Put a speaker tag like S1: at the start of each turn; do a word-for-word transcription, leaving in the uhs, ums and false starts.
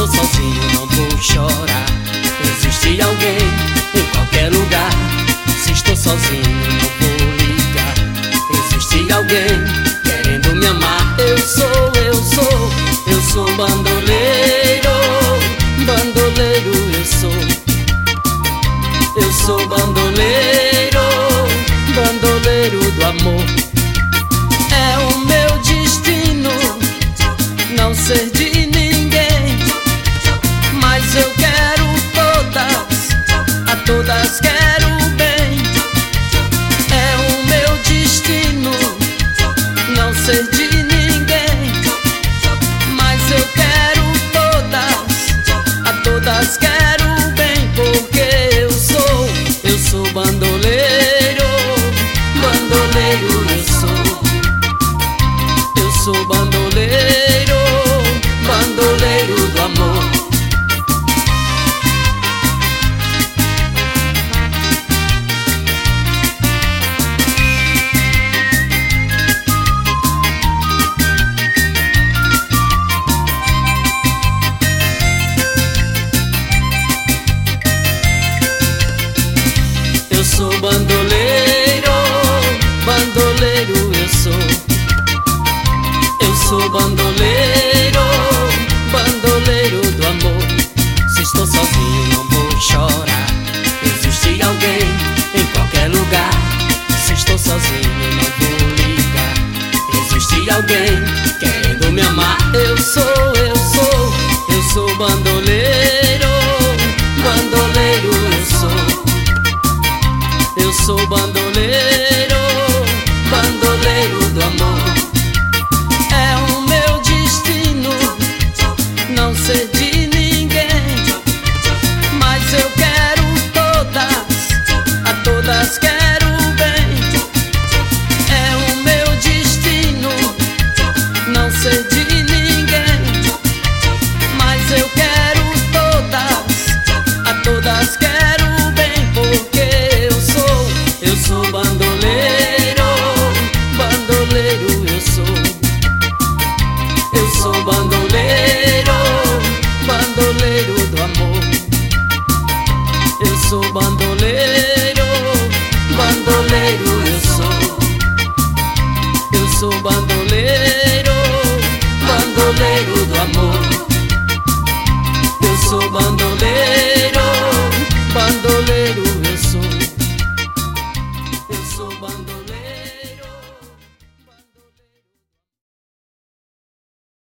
S1: sozinho, não vou chorar. Existe alguém em qualquer lugar. Se estou sozinho, não vou ligar. Existe alguém querendo me amar. Eu sou, eu sou, eu sou bandoleiro. Bandoleiro eu sou. Eu sou bandoleiro. Bandoleiro do amor. É o meu destino não ser de ninguém, mas eu quero todas, a todas quero bem. É o meu destino não ser de ninguém, mas eu quero todas, a todas quero bem. Porque eu sou, eu sou bandoleiro. Bandoleiro eu sou. Eu sou bandoleiro. Bandoleiro do amor. Eu sou bandoleiro. Bandoleiro eu sou. Eu sou bandoleiro. Bandoleiro do amor. Se estou sozinho, não vou chorar. Existe alguém em qualquer lugar. Se estou sozinho, não vou ligar. Existe alguém querendo me amar. Eu sou, eu sou, eu sou bandoleiro. Bandoleiro eu sou. Eu sou bandoleiro. Bandoleiro do amor. É o meu destino não ser de ninguém, mas eu quero todas, a todas quero bem. É o meu destino não ser de ninguém, mas eu quero todas, a todas quero bem. Porque eu sou, eu sou bandoleiro. Bandoleiro eu sou. Eu sou bandoleiro. Bandoleiro do amor. Eu sou bandoleiro. Bandoleiro eu sou. Eu sou bandoleiro. Bandoleiro do amor. Eu sou bandoleiro.